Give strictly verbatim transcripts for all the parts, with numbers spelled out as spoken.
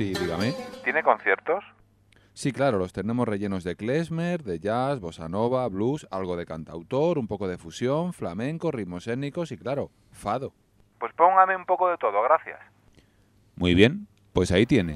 Sí, dígame. ¿Tiene conciertos? Sí, claro, los tenemos rellenos de klezmer, de jazz, bossa nova, blues, algo de cantautor, un poco de fusión, flamenco, ritmos étnicos y, claro, fado. Pues póngame un poco de todo, gracias. Muy bien, pues ahí tiene.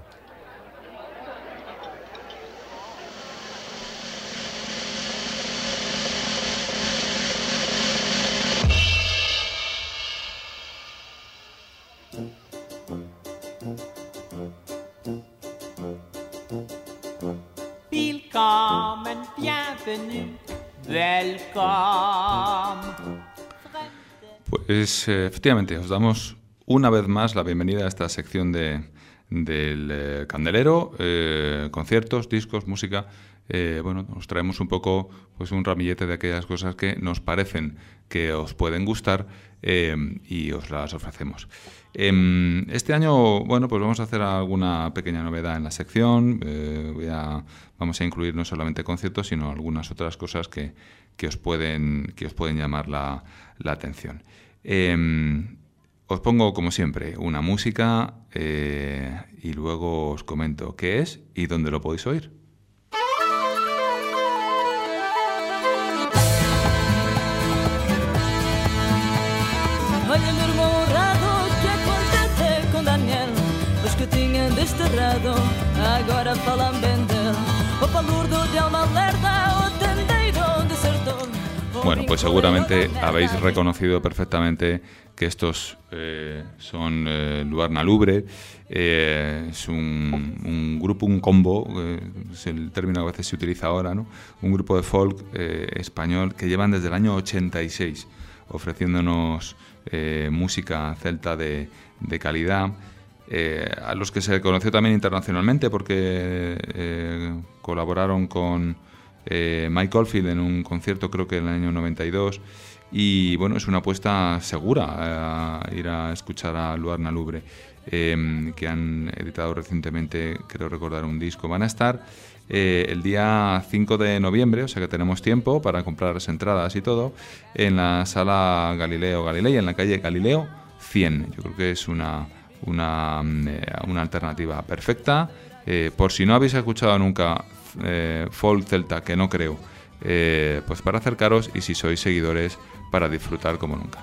Willkommen, bienvenue, welcome. Pues eh, efectivamente, os damos una vez más la bienvenida a esta sección de, del eh, Candelero, eh, conciertos, discos, música. Eh, bueno, os traemos un poco, pues un ramillete de aquellas cosas que nos parecen que os pueden gustar eh, y os las ofrecemos. Eh, este año, bueno, pues vamos a hacer alguna pequeña novedad en la sección. Eh, voy a, vamos a incluir no solamente conciertos, sino algunas otras cosas que, que os pueden, que os pueden llamar la, la atención. Eh, os pongo, como siempre, una música eh, y luego os comento qué es y dónde lo podéis oír. Olha meu irmão honrado, que é contente com Daniel. Os que tinham desterrado, agora falam bem dele. O palurdo de alma lerda, o tendeiro desertor. Bueno, pues seguramente habéis reconocido perfectamente que estos eh, son eh, Luarna Lubre. Eh, es un, un grupo, un combo, eh, es el término que a veces se utiliza ahora, ¿no? Un grupo de folk eh, español que llevan desde el año ochenta y seis ofreciéndonos eh, música celta de, de calidad, eh, a los que se conoció también internacionalmente porque eh, colaboraron con eh, Mike Oldfield en un concierto, creo que en el año noventa y dos, y bueno, es una apuesta segura eh, ir a escuchar a Luarna Lubre, eh, que han editado recientemente, creo recordar, un disco. Van a estar Eh, el día cinco de noviembre, o sea que tenemos tiempo para comprar las entradas y todo, en la sala Galileo Galilei, en la calle Galileo cien. Yo creo que es una, una, una alternativa perfecta. Eh, por si no habéis escuchado nunca eh, folk celta, que no creo, eh, pues para acercaros, y si sois seguidores, para disfrutar como nunca.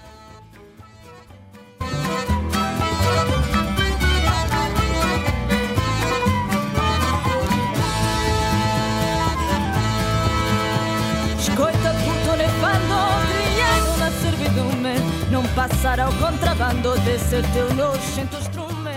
Non passar ao contrabando desse teu nojento estrume.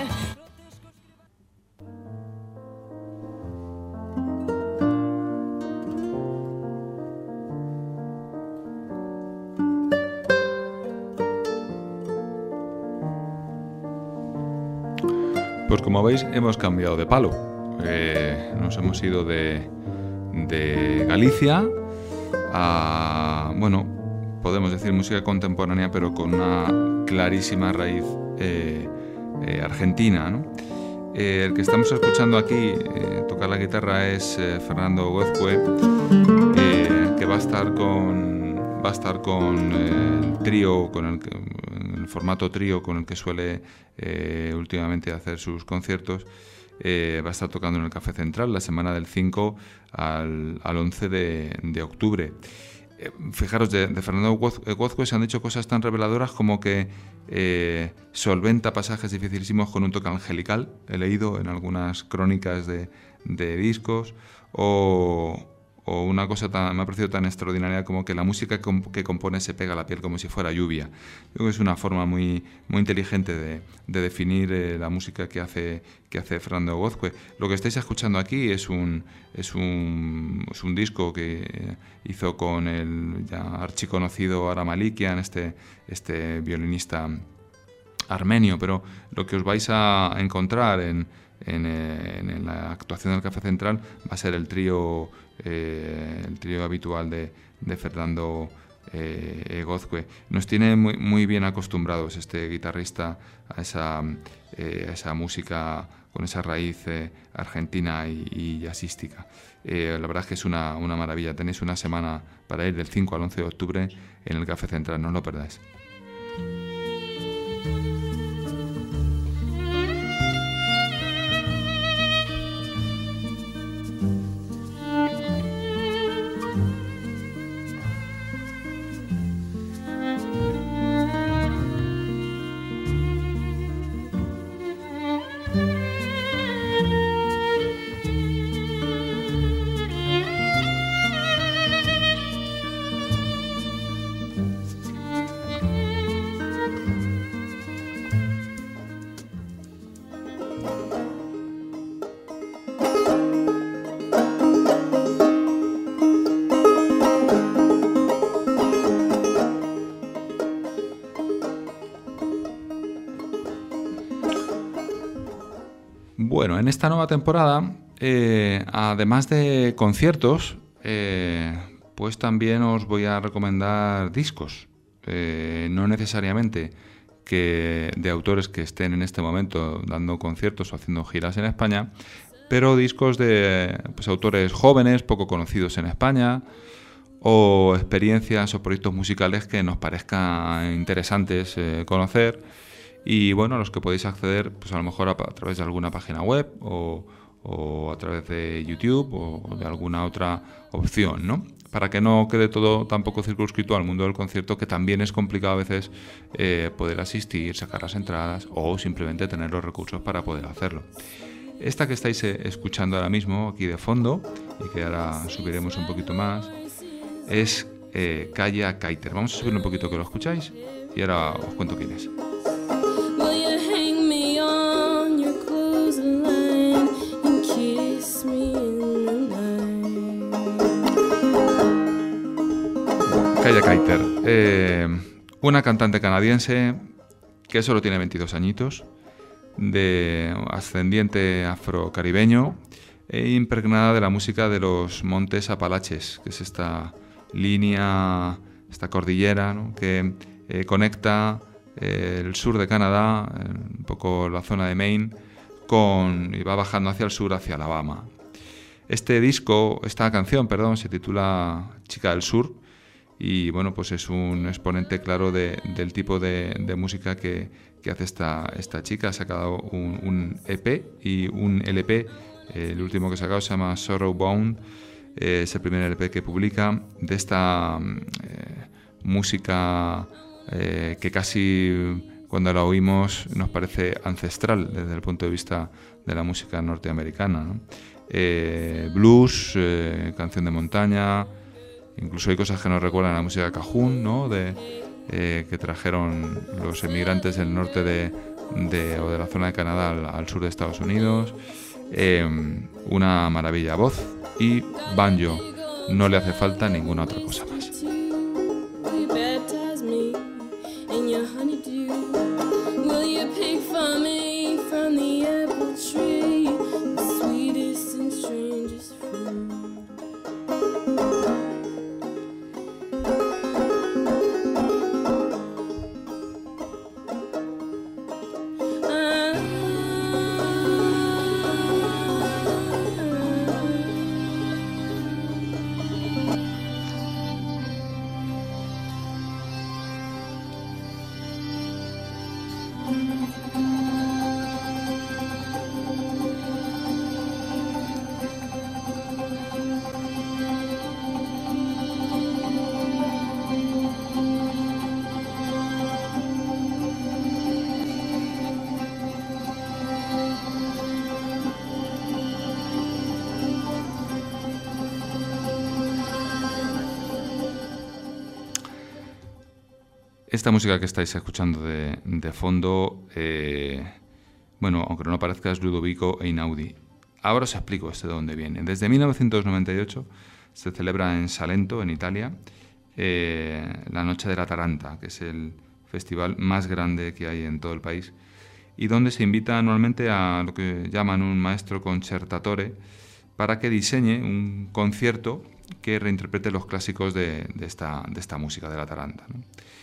Pues como veis, hemos cambiado de palo. Eh, nos hemos ido de, de Galicia a, bueno, podemos decir música contemporánea, pero con una clarísima raíz eh, eh, argentina, ¿no? Eh, el que estamos escuchando aquí eh, tocar la guitarra es eh, Fernando Gozcue, eh, que va a estar con va a estar con eh, el trío, con el, que, el formato trío con el que suele eh, últimamente hacer sus conciertos. Eh, va a estar tocando en el Café Central la semana del cinco al, al once de, de octubre. Eh, fijaros, de, de Fernando Gozcue se han dicho cosas tan reveladoras como que eh, solventa pasajes dificilísimos con un toque angelical, he leído en algunas crónicas de, de discos, o, o una cosa tan, me ha parecido tan extraordinaria como que la música que compone se pega a la piel como si fuera lluvia. Yo creo que es una forma muy, muy inteligente de, de definir eh, la música que hace, que hace Fernando Gozcue. Lo que estáis escuchando aquí es un, es un, es un disco que hizo con el ya archiconocido Ara Malikian, este, este violinista armenio, pero lo que os vais a encontrar en, en, en la actuación del Café Central va a ser el trío eh, el trío habitual de, de Fernando eh, Gozcue. Nos tiene muy, muy bien acostumbrados este guitarrista a esa, eh, a esa música con esa raíz eh, argentina y, y jazzística. Eh, la verdad es que es una, una maravilla. Tenéis una semana para ir del cinco al once de octubre en el Café Central, no os lo perdáis. Bueno, en esta nueva temporada, eh, además de conciertos, eh, pues también os voy a recomendar discos. Eh, no necesariamente que de autores que estén en este momento dando conciertos o haciendo giras en España, pero discos de pues, autores jóvenes, poco conocidos en España, o experiencias o proyectos musicales que nos parezcan interesantes eh, conocer, y bueno, a los que podéis acceder pues a lo mejor a, a través de alguna página web o, o a través de YouTube o de alguna otra opción, ¿no? Para que no quede todo tampoco circunscrito al mundo del concierto, que también es complicado a veces eh, poder asistir, sacar las entradas o simplemente tener los recursos para poder hacerlo. Esta que estáis eh, escuchando ahora mismo aquí de fondo, y que ahora subiremos un poquito más, es eh, Kaya Kaiter. Vamos a subir un poquito que lo escucháis y ahora os cuento quién es. Kaya Kaiter, eh, una cantante canadiense que solo tiene veintidós añitos, de ascendiente afrocaribeño e impregnada de la música de los Montes Apalaches, que es esta línea, esta cordillera, ¿no?, que eh, conecta eh, el sur de Canadá, eh, un poco la zona de Maine, con, y va bajando hacia el sur, hacia Alabama. Este disco, esta canción, perdón, se titula Chica del Sur, y bueno, pues es un exponente claro de, del tipo de, de música que, que hace esta, esta chica. Ha sacado un, un E P y un L P. Eh, el último que ha sacado se llama Sorrow Bound. Eh, es el primer L P que publica de esta eh, música eh, que casi cuando la oímos nos parece ancestral desde el punto de vista de la música norteamericana, ¿no? Eh, blues, eh, canción de montaña. Incluso hay cosas que nos recuerdan a la música cajún, ¿no?, de, eh, que trajeron los emigrantes del norte de, de, o de la zona de Canadá al, al sur de Estados Unidos. Eh, una maravilla, voz y banjo. No le hace falta ninguna otra cosa más. Esta música que estáis escuchando de, de fondo, eh, bueno, aunque no lo parezca, es Ludovico Einaudi. Ahora os explico esto de dónde viene. Desde mil novecientos noventa y ocho se celebra en Salento, en Italia, eh, la Noche de la Taranta, que es el festival más grande que hay en todo el país, y donde se invita anualmente a lo que llaman un maestro concertatore para que diseñe un concierto que reinterprete los clásicos de, de, esta, de esta música de la taranta, ¿no?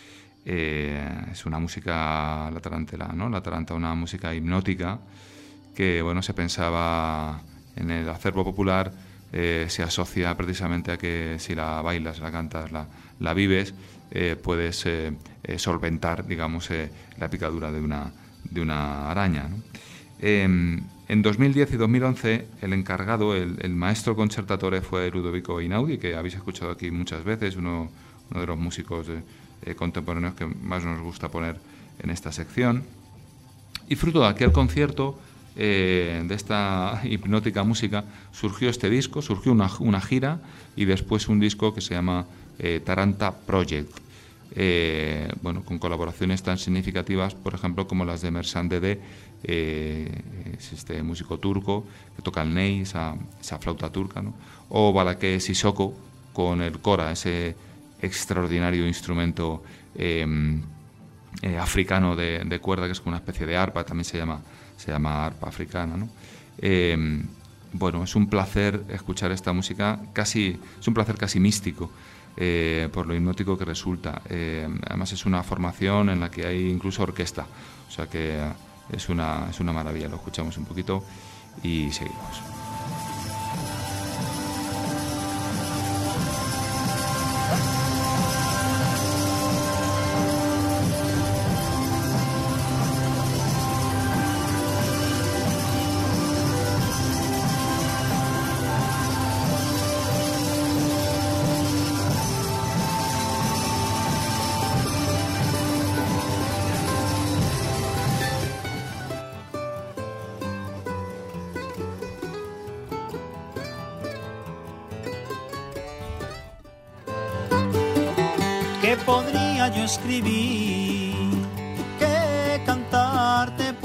Eh, es una música, la tarantela, ¿no? La taranta, una música hipnótica que, bueno, se pensaba en el acervo popular, eh, se asocia precisamente a que si la bailas, la cantas, la, la vives, eh, puedes eh, eh, solventar, digamos, eh, la picadura de una, de una araña, ¿no? Eh, en dos mil diez y dos mil once el encargado, el, el maestro concertatore fue Ludovico Einaudi, que habéis escuchado aquí muchas veces, uno, uno de los músicos de, eh, contemporáneos que más nos gusta poner en esta sección. Y fruto de aquel concierto eh, de esta hipnótica música, surgió este disco, surgió una, una gira y después un disco que se llama eh, Taranta Project. Eh, bueno, con colaboraciones tan significativas, por ejemplo, como las de Mersan Dede, eh, es este músico turco que toca el ney, esa, esa flauta turca, ¿no? O Balake Sissoko con el kora, ese extraordinario instrumento eh, eh, africano de, de cuerda, que es como una especie de arpa, también se llama, se llama arpa africana, ¿no? Eh, bueno, es un placer escuchar esta música, casi, es un placer casi místico. Eh, por lo hipnótico que resulta. Eh, además es una formación en la que hay incluso orquesta, o sea que es una, es una maravilla. Lo escuchamos un poquito y seguimos. ¿Qué podría yo escribir? ¿Qué cantarte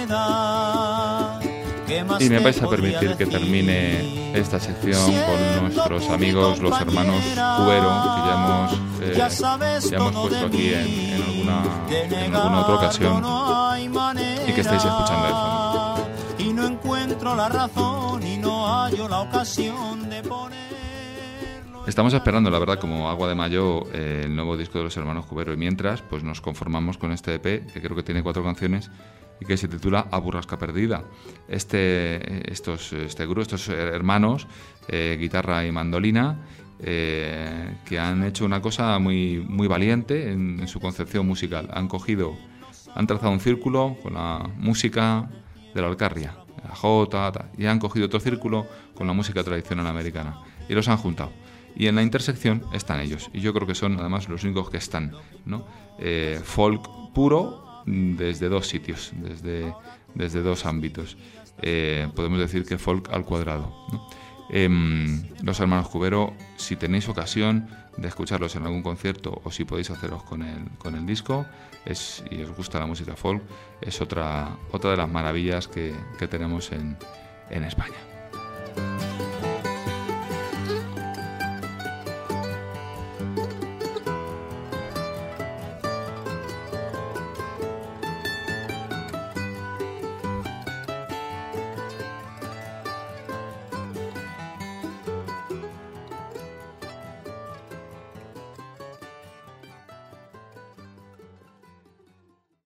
pueda? ¿Qué más Y me te vais a podría permitir que decir? termine esta sección con nuestros amigos, los hermanos Cubero, que ya hemos, eh, Ya sabes ya hemos todo puesto de aquí en, mí, en alguna, de en alguna otra ocasión, negarlo no hay manera, y que estáis escuchando de fondo. y no encuentro la razón y no hallo la ocasión de poner. Estamos esperando, la verdad, como agua de mayo, eh, el nuevo disco de los hermanos Cubero, y mientras pues nos conformamos con este E P, que creo que tiene cuatro canciones y que se titula A Burrasca Perdida. Este, estos, este grupo, estos hermanos, eh, guitarra y mandolina, eh, que han hecho una cosa muy, muy valiente en, en su concepción musical. Han cogido, han trazado un círculo con la música de la Alcarria, la jota, ta, y han cogido otro círculo con la música tradicional americana y los han juntado. Y en la intersección están ellos, y yo creo que son además los únicos que están, ¿no? Eh, folk puro desde dos sitios, desde, desde dos ámbitos. Eh, podemos decir que folk al cuadrado, ¿no? Eh, los hermanos Cubero, si tenéis ocasión de escucharlos en algún concierto o si podéis haceros con el, con el disco es, y os gusta la música folk, es otra, otra de las maravillas que, que tenemos en, en España.